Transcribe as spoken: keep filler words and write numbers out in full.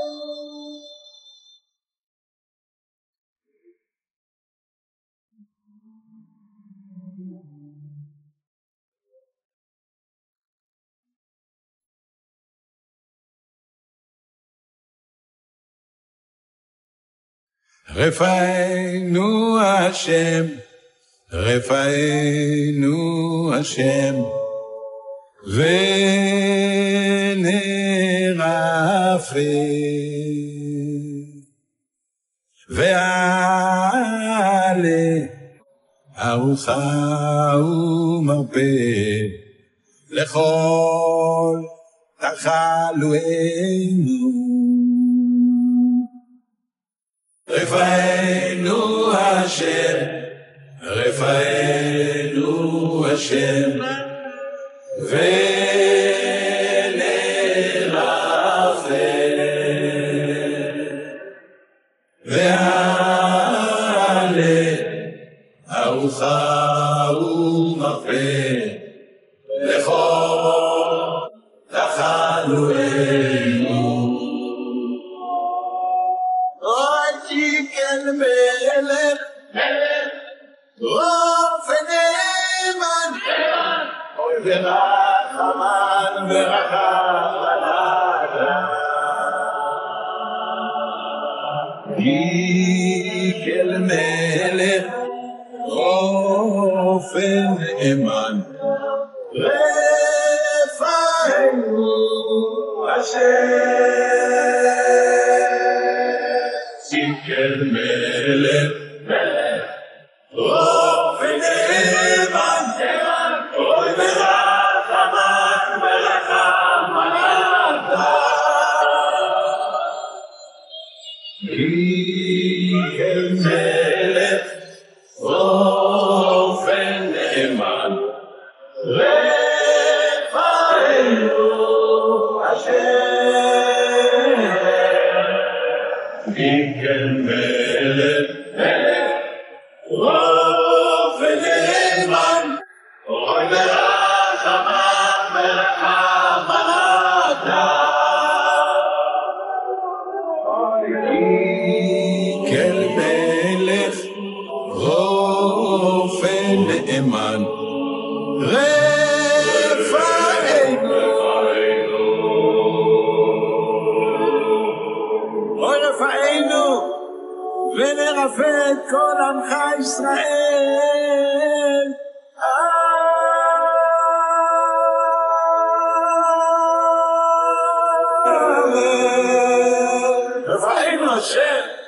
רפאנו השם, רפאנו השם, ונרפא, ועלה ארוחה ומרפא, לכל תחלואינו. רפאנו השם, רפאנו השם, ונרפא, ועלה ארוחה ומרפא, לכל תחלואינו. כן מלך, מלך, אופן נאמן, אוי ורחמן ורחמן כן מלך, אופן נאמן, רפאנו השם. כן מלך, מלך, אופן נאמן, אוי ורחמן ורחמן אתה. כן מלך, אופן נאמן, רפאנו השם. כן מלך, מלך, אופן נאמן, אוי ורחמן ורחמן אתה. כן מלך, אופן נאמן, רפאנו, אוי רפאנו, ונרפא את כל עמך ישראל. רפאנו השם.